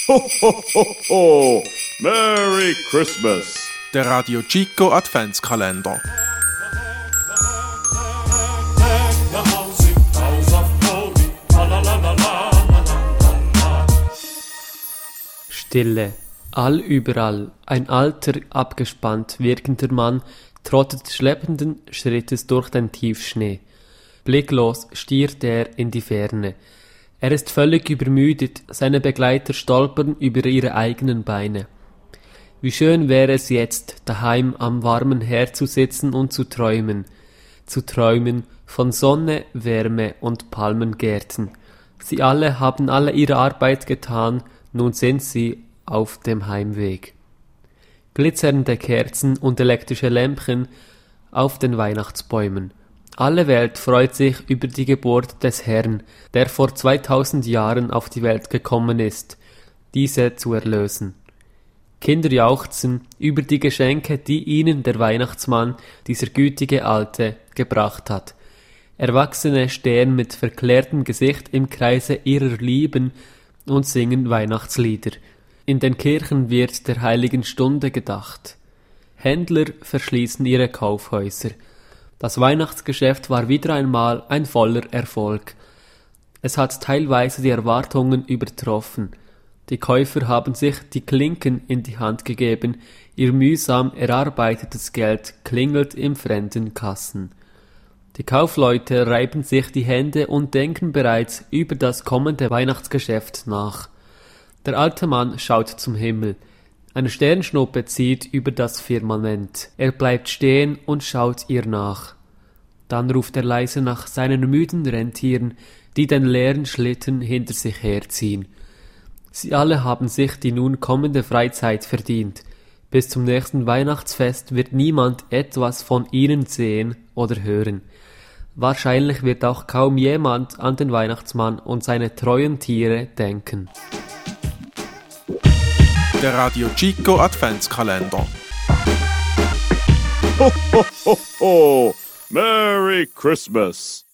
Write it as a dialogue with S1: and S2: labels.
S1: Ho, ho, ho, ho! Merry Christmas!
S2: Der Radio Chico Adventskalender.
S3: Stille. Allüberall. Ein alter, abgespannt wirkender Mann trottet schleppenden Schrittes durch den Tiefschnee. Blicklos stiert er in die Ferne. Er ist völlig übermüdet, seine Begleiter stolpern über ihre eigenen Beine. Wie schön wäre es jetzt, daheim am warmen Herd zu sitzen und zu träumen von Sonne, Wärme und Palmengärten. Sie alle haben ihre Arbeit getan, nun sind sie auf dem Heimweg. Glitzernde Kerzen und elektrische Lämpchen auf den Weihnachtsbäumen. Alle Welt freut sich über die Geburt des Herrn, der vor 2000 Jahren auf die Welt gekommen ist, diese zu erlösen. Kinder jauchzen über die Geschenke, die ihnen der Weihnachtsmann, dieser gütige Alte, gebracht hat. Erwachsene stehen mit verklärtem Gesicht im Kreise ihrer Lieben und singen Weihnachtslieder. In den Kirchen wird der heiligen Stunde gedacht. Händler verschließen ihre Kaufhäuser. Das Weihnachtsgeschäft war wieder einmal ein voller Erfolg. Es hat teilweise die Erwartungen übertroffen. Die Käufer haben sich die Klinken in die Hand gegeben, ihr mühsam erarbeitetes Geld klingelt in fremden Kassen. Die Kaufleute reiben sich die Hände und denken bereits über das kommende Weihnachtsgeschäft nach. Der alte Mann schaut zum Himmel. Eine Sternschnuppe zieht über das Firmament. Er bleibt stehen und schaut ihr nach. Dann ruft er leise nach seinen müden Rentieren, die den leeren Schlitten hinter sich herziehen. Sie alle haben sich die nun kommende Freizeit verdient. Bis zum nächsten Weihnachtsfest wird niemand etwas von ihnen sehen oder hören. Wahrscheinlich wird auch kaum jemand an den Weihnachtsmann und seine treuen Tiere denken.
S2: Der Radio Chico Adventskalender.
S1: Ho, ho, ho, ho! Merry Christmas!